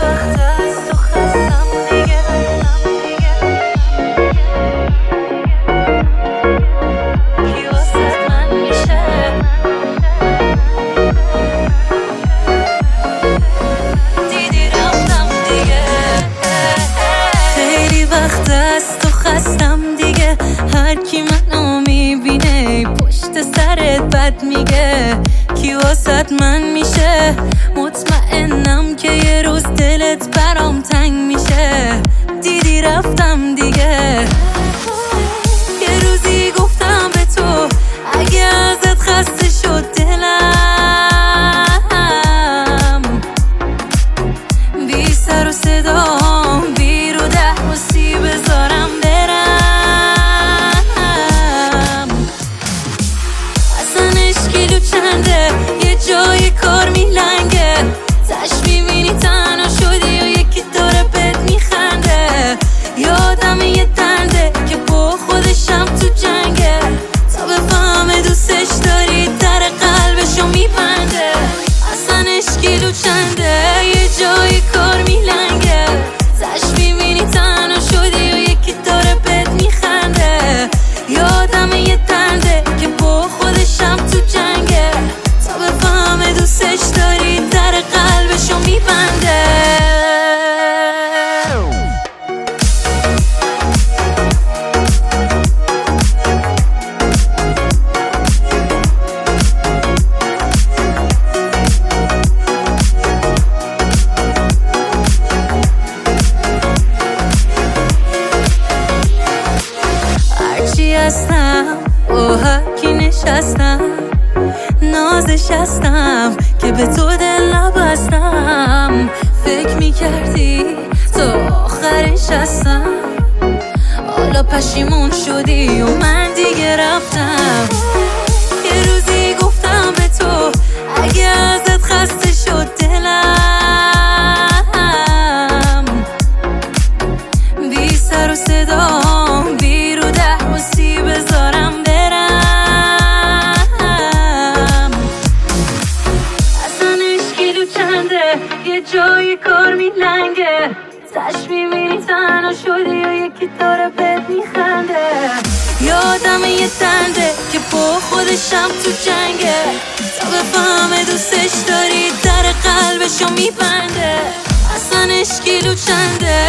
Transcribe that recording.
وقت از تو خستم دیگه. کی واسه من میشه؟ دیدی رفتم دیگه. خیلی وقت از تو خستم دیگه. هر کی منو میبینه پشت سرت بد میگه. کی واسه من میشه؟ مطمئنم که یه روز دلت برام تنگ میشه. دیدی رفتم دیگه. یه روزی گفتم به تو اگه ازت خسته شد دلم، بی سر و صدام بی رو ده موسی بذارم برم. اصلا اشکیلو چنده یه جای کار میلنگه. تش میبینی تنها شدی و یکی داره بهت میخنده. یادم یه دنده که با خودشم تو جنگه. تا بفهمه دوستش داری در قلبشو میبنده. اصلا اشکیلو چنده یه جای کار میلنگه. تش میبینی تنها شدی و یکی داره بهت میخنده. یادم یه دنده که با خودشم تو جنگه. تا بفهمه دوستش داری در قلبشو میبنده. هرچی هستم با هرکی نشستم، نازش هستم که به تو دل نبستم. فکر میکردی تا آخرش هستم، حالا پشیمون شدی و من دیگه رفتم. یه روزی گفتم به تو اگه ازت خسته شد دلم، بی سر و صدام بی رو ده موسی بذارم برم. اصلا اشکیلو چنده یه جای کار میلنگه. تش میبینی تنها شدی و یکی داره بهت میخنده. یادم یه دنده که با خودشم تو جنگه. تا بفهمه دوستش داری در قلبشو میبنده. اصلا اشکیلو چنده